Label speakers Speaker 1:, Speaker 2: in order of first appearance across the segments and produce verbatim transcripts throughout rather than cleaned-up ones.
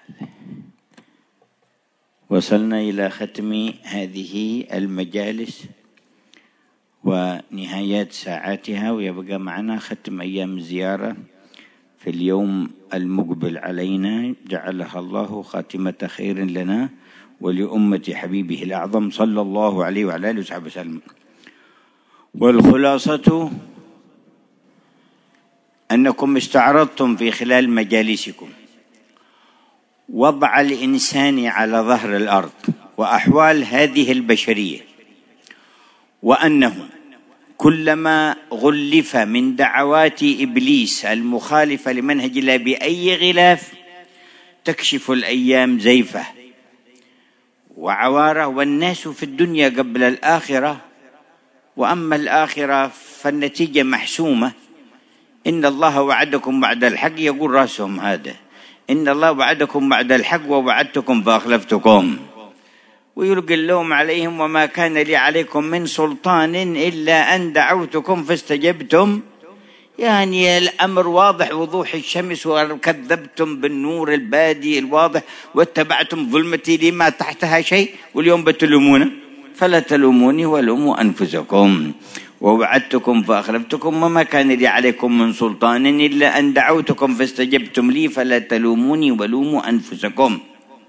Speaker 1: وصلنا إلى ختم هذه المجالس ونهايات ساعاتها، ويبقى معنا ختم أيام الزيارة في اليوم المقبل علينا، جعلها الله خاتمة خير لنا ولأمة حبيبه الأعظم صلى الله عليه وعلى آله وصحبه وسلم. والخلاصة أنكم استعرضتم في خلال مجالسكم وضع الإنسان على ظهر الأرض وأحوال هذه البشرية، وأنه كلما غلف من دعوات إبليس المخالفة لمنهج الله بأي غلاف تكشف الأيام زيفه وعواره، والناس في الدنيا قبل الآخرة، وأما الآخرة فالنتيجة محسومة. إن الله وعدكم بعد الحق، يقول رأسهم هذا، إن الله وعدكم بعد الحق ووعدتكم فأخلفتكم، ويلقي اللوم عليهم وما كان لي عليكم من سلطان إلا أن دعوتكم فاستجبتم. يعني الأمر واضح وضوح الشمس، وكذبتم بالنور البادي الواضح واتبعتم ظلمتي لما تحتها شيء، واليوم بتلومون، فلا تلوموني ولوموا أنفسكم. ووعدتكم فأخلفتكم وما كان لي عليكم من سلطان إلا أن دعوتكم فاستجبتم لي فلا تلوموني ولوموا أنفسكم.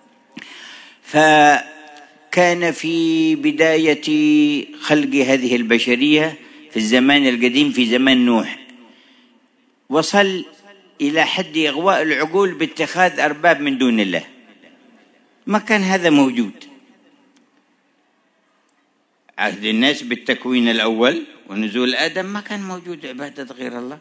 Speaker 1: فكان في بداية خلق هذه البشرية في الزمان القديم، في زمان نوح، وصل إلى حد إغواء العقول باتخاذ أرباب من دون الله. ما كان هذا موجود. عهد الناس بالتكوين الأول ونزول آدم ما كان موجود عبادة غير الله،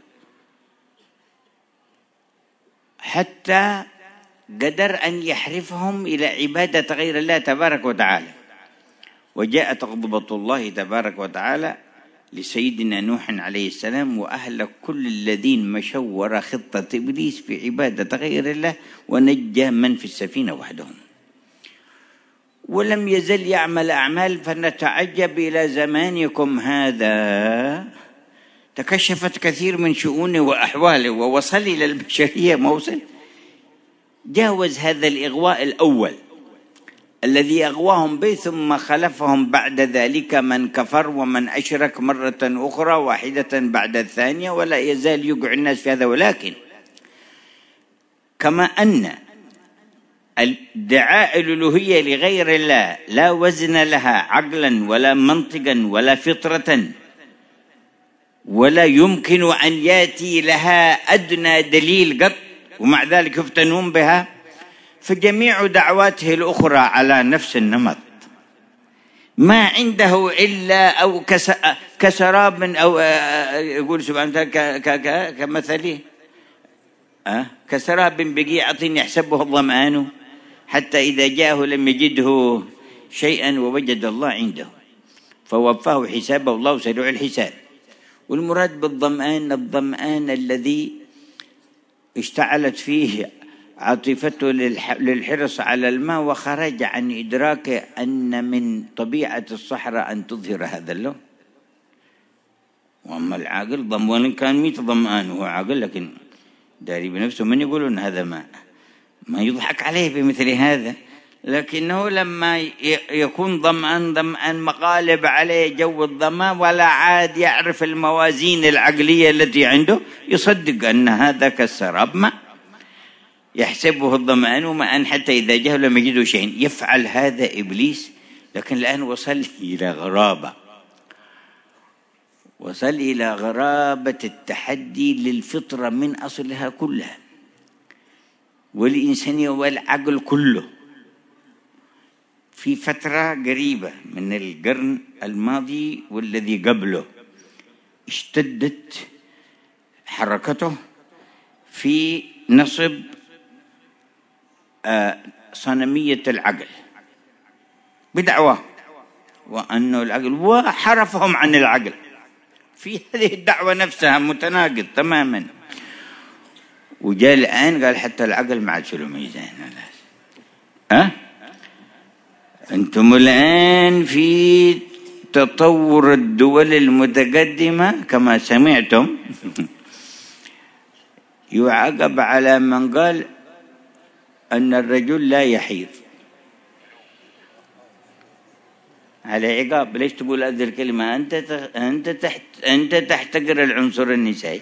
Speaker 1: حتى قدر أن يحرفهم إلى عبادة غير الله تبارك وتعالى. وجاءت غضبة الله تبارك وتعالى لسيدنا نوح عليه السلام وأهلك كل الذين مشوا وراء خطة إبليس في عبادة غير الله، ونجى من في السفينة وحدهم. ولم يزل يعمل أعمال، فنتعجب إلى زمانكم هذا تكشفت كثير من شؤونه وأحواله، ووصل إلى البشرية موصل جاوز هذا الإغواء الأول الذي أغواهم به، ثم خلفهم بعد ذلك من كفر ومن أشرك مرة أخرى واحدة بعد الثانية، ولا يزال يقع الناس في هذا. ولكن كما أن الدعاء الألوهية لغير الله لا وزن لها عقلا ولا منطقا ولا فطرة، ولا يمكن أن يأتي لها أدنى دليل قط، ومع ذلك يفتنون بها، فجميع دعواته الأخرى على نفس النمط، ما عنده إلا أو كسراب أو يقول سبحانه وتعالى كمثله كسراب بقيعة يحسبه الظمآن حتى إذا جاءه لم يجده شيئا ووجد الله عنده فوفاه حسابه، الله سريع الحساب. والمراد بالظمآن الظمآن الذي اشتعلت فيه عاطفته للحرص على الماء، وخرج عن إدراكه أن من طبيعة الصحراء أن تظهر هذا اللون. وأما العاقل ضموان كان ميت ظمآن وهو عاقل، لكن داري بنفسه من يقول أن هذا ماء، ما يضحك عليه بمثل هذا. لكنه لما يكون ظمآن ظمآن مقالب عليه جو الظما، ولا عاد يعرف الموازين العقلية التي عنده، يصدق أن هذا كالسراب ماء يحسبه الظمآن ماء حتى إذا جاء لم يجده شيء. يفعل هذا إبليس، لكن الآن وصل إلى غرابة، وصل إلى غرابة التحدي للفطرة من أصلها كلها والإنسانية والعقل كله. في فترة قريبة من القرن الماضي والذي قبله اشتدت حركته في نصب صنمية العقل بدعوة وأنه العقل، وحرفهم عن العقل في هذه الدعوة نفسها متناقض تماما. وجاء الآن قال حتى العقل ما عاد له ميزان. أه؟ أنتم الآن في تطور الدول المتقدمة كما سمعتم يعاقب على من قال أن الرجل لا يحيض على عقاب. ليش تقول هذه الكلمة؟ أنت أنت تحت أنت تحتقر العنصر النسائي.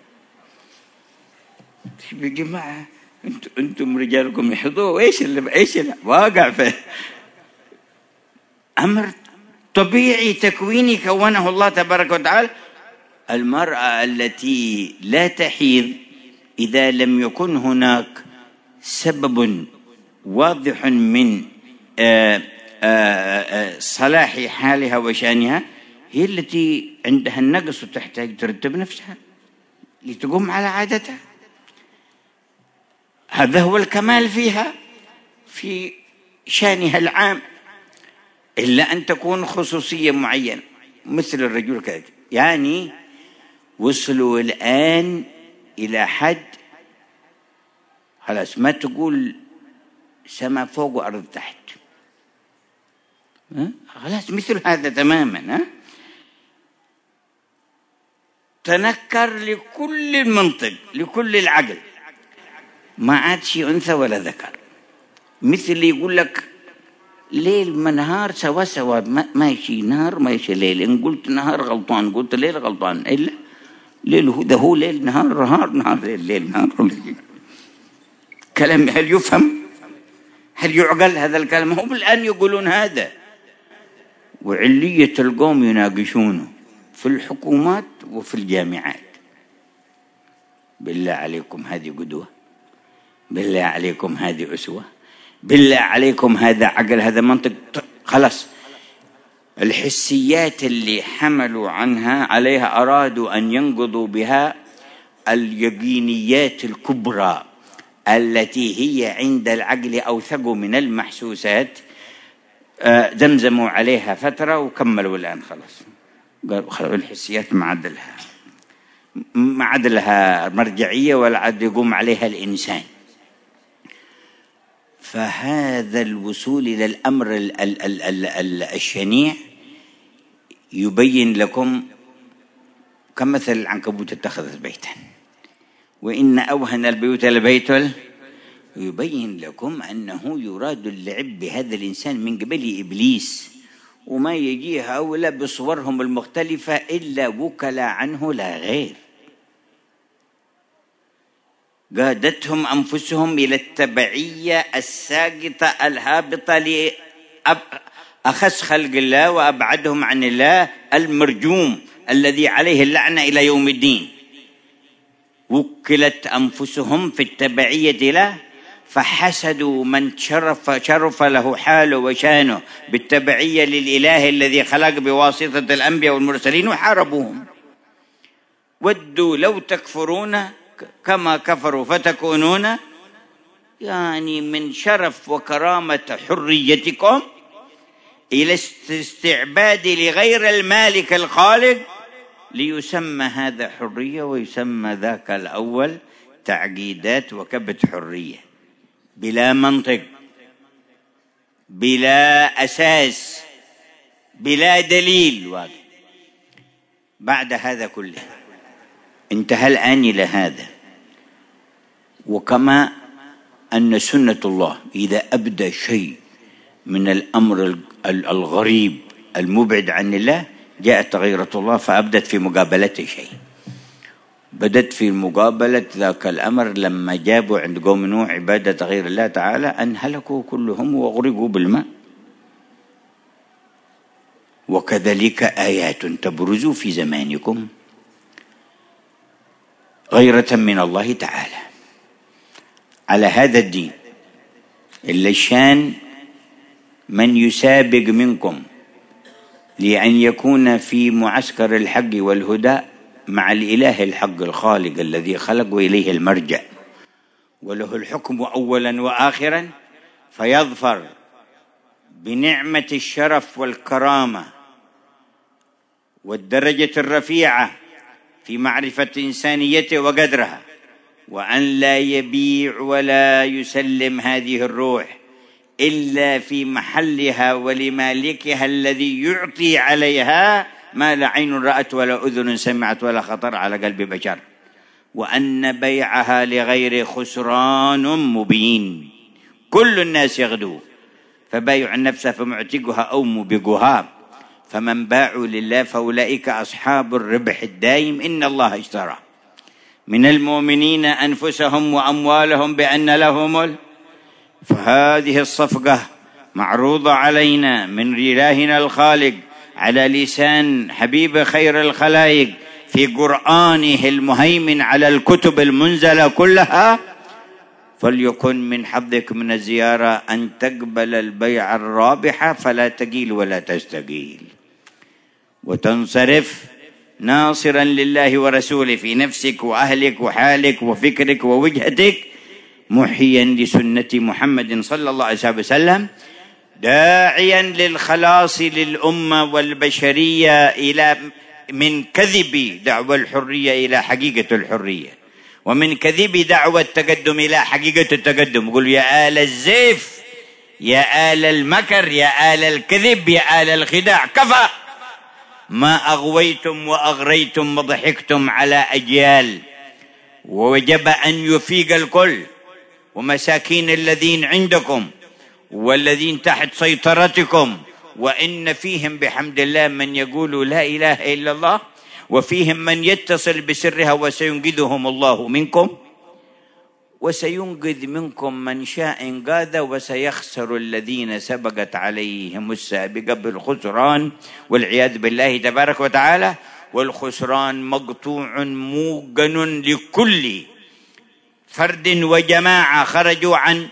Speaker 1: يا جماعة أنتم أنتم رجالكم يحضوا، إيش اللي إيش اللي واقع في أمر طبيعي تكويني كونه الله تبارك وتعالى. المرأة التي لا تحيض إذا لم يكن هناك سبب واضح من آآ آآ صلاح حالها وشأنها هي التي عندها النقص وتحتاج ترتب نفسها لتقوم على عادتها. هذا هو الكمال فيها في شأنها العام، إلا أن تكون خصوصية معينة مثل الرجل كذا. يعني وصلوا الآن إلى حد خلاص ما تقول سما فوق وأرض تحت، خلاص مثل هذا تماما. ها؟ تنكر لكل المنطق لكل العقل، ما عاد شيء أنثى ولا ذكر. مثل اللي يقول لك ليل ما نهار سوا سوا، ماشي نهار ماشي ليل. إن قلت نهار غلطان، قلت ليل غلطان. إلا ليل هو ده هو ليل، نهار نهار نهار ليل ليل نهار ليل. كلام هل يفهم؟ هل يعقل هذا الكلام؟ هم الآن يقولون هذا، وعلية القوم يناقشونه في الحكومات وفي الجامعات. بالله عليكم هذه قدوة؟ بالله عليكم هذه أسوة؟ بالله عليكم هذا عقل؟ هذا منطق؟ خلاص الحسيات اللي حملوا عنها عليها أرادوا أن ينقضوا بها اليقينيات الكبرى التي هي عند العقل أوثق من المحسوسات. زمزموا عليها فترة وكملوا الآن خلاص، قالوا الحسيات ما عاد لها ما عاد لها مرجعية ولا عاد يقوم عليها الإنسان. فهذا الوصول إلى الأمر ال ال ال ال ال الشنيع يبين لكم كمثل العنكبوت اتخذت بيتا وإن أوهن البيوت لبيت. يبين لكم أنه يراد اللعب بهذا الإنسان من قبل إبليس، وما يجيه هؤلاء بصورهم المختلفة إلا وكلا عنه لا غير. قادتهم أنفسهم إلى التبعية الساقطة الهابطة لأخس خلق الله وأبعدهم عن الله المرجوم الذي عليه اللعنة إلى يوم الدين. وكلت أنفسهم في التبعية له، فحسدوا من شرف, شرف له حاله وشانه بالتبعية للإله الذي خلق بواسطة الأنبياء والمرسلين وحاربوهم. ودوا لو تكفرون كما كفروا فتكونون. يعني من شرف وكرامة حريتكم إلى استعباد لغير المالك الخالق ليسمى هذا حرية ويسمى ذاك الأول تعقيدات وكبت حرية بلا منطق بلا أساس بلا دليل واضح. بعد هذا كله انتهى الآن إلى هذا. وكما أن سنة الله إذا أبدى شيء من الأمر الغريب المبعد عن الله جاءت غيرة الله فأبدت في مقابلته شيء. بدت في مقابلة ذاك الأمر لما جابوا عند قوم نوح عبادة غير الله تعالى أن هلكوا كلهم وأغرقوا بالماء. وكذلك آيات تبرز في زمانكم غيرة من الله تعالى على هذا الدين. إلا شان من يسابق منكم لأن يكون في معسكر الحق والهدى مع الإله الحق الخالق الذي خلق إليه المرجع وله الحكم أولا وآخرا، فيظفر بنعمة الشرف والكرامة والدرجة الرفيعة في معرفة إنسانيته وقدرها، وأن لا يبيع ولا يسلم هذه الروح إلا في محلها ولمالكها الذي يعطي عليها ما لا عين رأت ولا أذن سمعت ولا خطر على قلب بشر، وأن بيعها لغير خسران مبين، كل الناس يغدو، فبايع النفس فمعتقها أو موبقها، فمن باعوا لله فأولئك أصحاب الربح الدائم. إن الله اشترى من المؤمنين أنفسهم وأموالهم بأن لهم ال... فهذه الصفقة معروضة علينا من إلهنا الخالق على لسان حبيب خير الخلائق في قرآنه المهيمن على الكتب المنزلة كلها. فليكن من حظك من الزيارة أن تقبل البيع الرابحة فلا تقيل ولا تستقيل، وتنصرف ناصرا لله ورسوله في نفسك وأهلك وحالك وفكرك ووجهتك، محيا لسنة محمد صلى الله عليه وسلم، داعيا للخلاص للأمة والبشرية إلى من كذب دعوى الحرية إلى حقيقة الحرية، ومن كذب دعوى التقدم إلى حقيقة التقدم. قل يا آل الزيف، يا آل المكر، يا آل الكذب، يا آل الخداع، كفى. ما أغويتم وأغريتم وضحكتم على أجيال، ووجب أن يفيق الكل، ومساكين الذين عندكم والذين تحت سيطرتكم، وإن فيهم بحمد الله من يقول لا إله إلا الله، وفيهم من يتصل بسرها، وسينقذهم الله منكم، وسينقذ منكم من شاء انقاذ، وسيخسر الذين سبقت عليهم السابقة بالخسران والعياذ بالله تبارك وتعالى. والخسران مقطوع موقن لكل فرد وجماعة خرجوا عن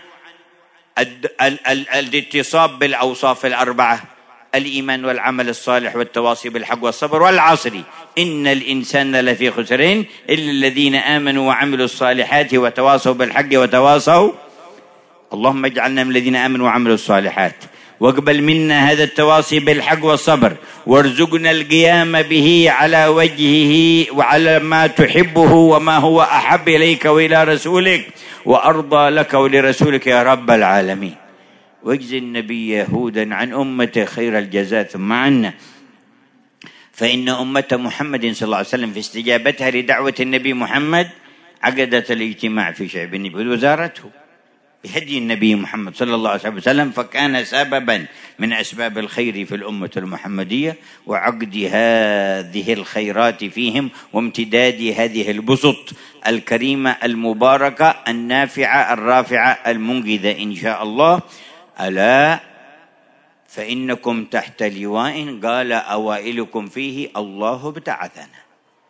Speaker 1: الاتصاب بالأوصاف الأربعة: الإيمان والعمل الصالح والتواصي بالحق والصبر. والعصر إن الإنسان لفي خسرين إلا الذين آمنوا وعملوا الصالحات وتواصوا بالحق وتواصوا. اللهم اجعلنا من الذين آمنوا وعملوا الصالحات، واقبل منا هذا التواصي بالحق والصبر، وارزقنا القيام به على وجهه وعلى ما تحبه وما هو أحب إليك وإلى رسولك، وأرضى لك ولرسولك يا رب العالمين. واجزي النبي يهودا عن أمته خير الجزاء ثم عنا، فإن أمة محمد صلى الله عليه وسلم في استجابتها لدعوة النبي محمد عقدت الاجتماع في شعب النبي وزارته بهدي النبي محمد صلى الله عليه وسلم، فكان سببا من أسباب الخير في الأمة المحمدية، وعقد هذه الخيرات فيهم، وامتداد هذه البسط الكريمة المباركة النافعة الرافعة المنقذة إن شاء الله. ألا فإنكم تحت لواء قال أوائلكم فيه الله ابتعثنا،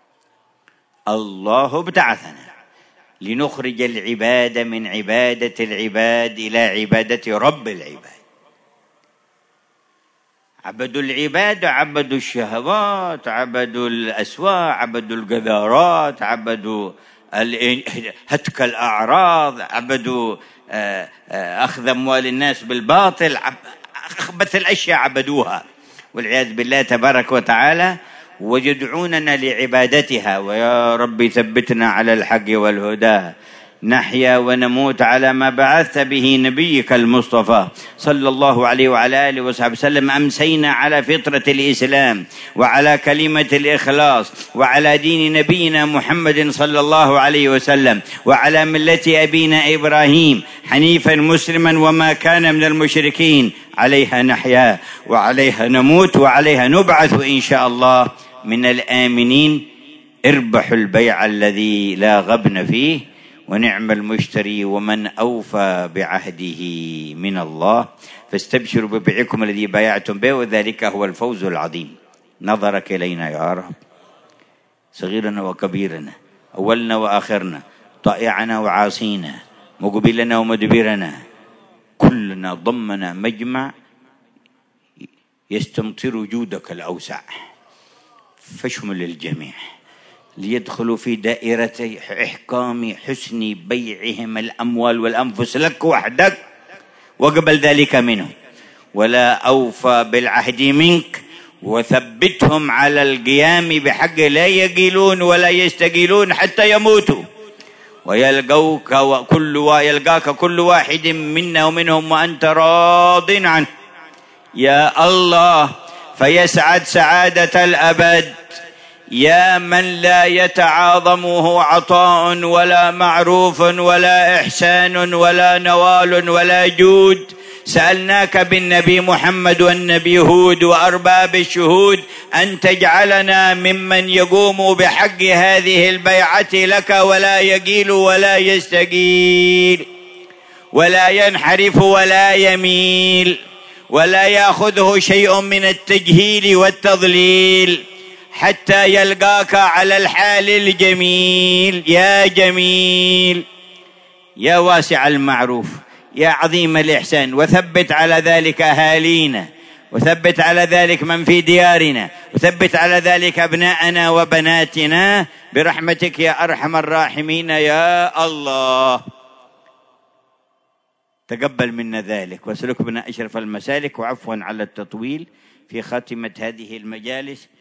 Speaker 1: الله ابتعثنا لنخرج العباد من عبادة العباد إلى عبادة رب العباد. عبدوا العباد، عبدوا الشهوات، عبدوا الأسواق، عبدوا القذارات، عبدوا هتك الأعراض، عبدوا أخذ أموال الناس بالباطل، أخبث الأشياء عبدوها والعياذ بالله تبارك وتعالى، ويدعوننا لعبادتها. ويا رب ثبتنا على الحق والهدى، نحيا ونموت على ما بعثت به نبيك المصطفى صلى الله عليه وعلى آله وصحبه وسلم. أمسينا على فطرة الإسلام وعلى كلمة الإخلاص وعلى دين نبينا محمد صلى الله عليه وسلم وعلى ملة أبينا إبراهيم حنيفا مسلما وما كان من المشركين. عليها نحيا وعليها نموت وعليها نبعث إن شاء الله من الآمنين. اربحوا البيع الذي لا غبن فيه، ونعم المشتري ومن أوفى بعهده من الله. فاستبشروا ببيعكم الذي بايعتم به، وذلك هو الفوز العظيم. نظرك إلينا يا رب، صغيرنا وكبيرنا، أولنا وآخرنا، طائعنا وعاصينا، مقبلنا ومدبرنا، كلنا ضمنا مجمع يستمطر جودك الأوسع، فاشمل الجميع ليدخلوا في دائرة إحكام حسن بيعهم الأموال والأنفس لك وحدك، وقبل ذلك منه، ولا أوفى بالعهد منك، وثبتهم على القيام بحق لا يقيلون ولا يستقيلون حتى يموتوا، ويلقوك وكل يلقاك كل واحد منا ومنهم وأنت راض عنه يا الله، فيسعد سعادة الأبد يا من لا يتعاظمه عطاء ولا معروف ولا إحسان ولا نوال ولا جود، سألناك بالنبي محمد والنبي هود وأرباب الشهود أن تجعلنا ممن يقوم بحق هذه البيعة لك ولا يقيل ولا يستقيل ولا ينحرف ولا يميل ولا يأخذه شيء من التجهيل والتضليل حتى يلقاك على الحال الجميل. يا جميل، يا واسع المعروف، يا عظيم الإحسان، وثبت على ذلك أهالينا، وثبت على ذلك من في ديارنا، وثبت على ذلك أبناءنا وبناتنا برحمتك يا أرحم الراحمين يا الله. تقبل منا ذلك واسلك بنا أشرف المسالك، وعفوا على التطويل في خاتمة هذه المجالس.